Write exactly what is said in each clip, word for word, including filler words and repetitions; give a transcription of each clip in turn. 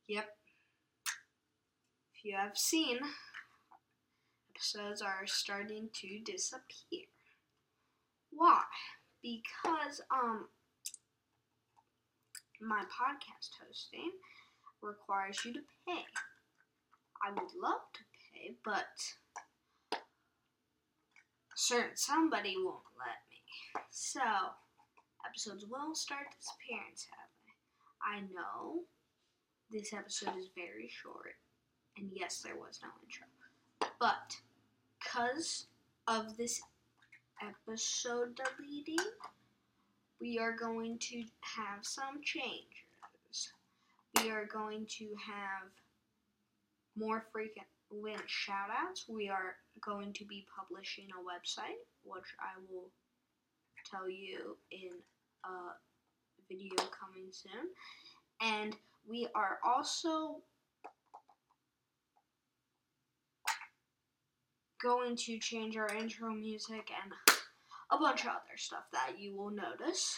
Yep. If you have seen, episodes are starting to disappear. Why? Because um my podcast hosting requires you to pay. I would love to pay, but certain somebody won't let me. So, episodes will start disappearing, sadly. I know this episode is very short, and yes, there was no intro. But, because of this episode deleting, we are going to have some changes. We are going to have more frequent shoutouts. We are going to be publishing a website, which I will tell you in a video coming soon. And we are also going to change our intro music and a bunch of other stuff that you will notice.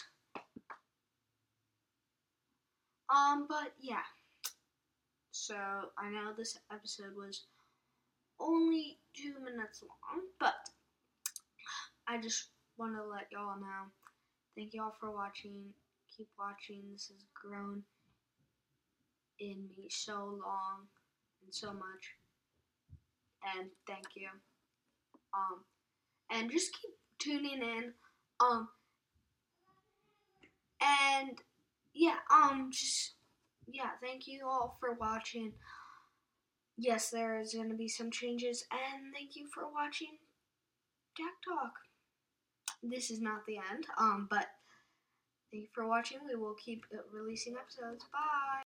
Um, but yeah. So, I know this episode was only two minutes long, but I just want to let y'all know. Thank y'all for watching. Keep watching. This has grown in me so long and so much. And thank you. Um, and just keep tuning in. Um, and yeah, um, just yeah, thank you all for watching. Yes, there is going to be some changes, and thank you for watching Jack Talk. This is not the end, um, but thank you for watching. We will keep releasing episodes. Bye!